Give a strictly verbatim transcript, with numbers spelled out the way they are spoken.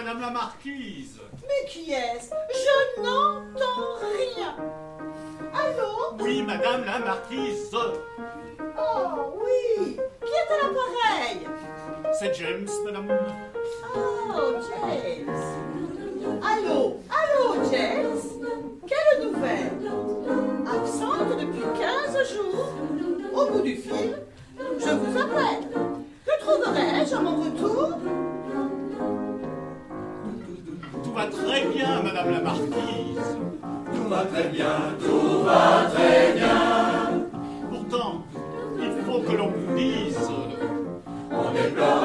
madame la marquise. Mais qui est-ce? Je n'entends rien. Allô? Oui, madame la marquise. Oh, oui. Qui est à l'appareil? C'est James, madame. Oh, James. Allô? Allô, James? Quelle nouvelle? Absente depuis quinze jours. Au bout du fil, je vous appelle. Que trouverai-je à mon retour? Tout va très bien, madame la marquise. Tout va très bien, tout va très bien. Pourtant, il faut que l'on vous dise. On déplore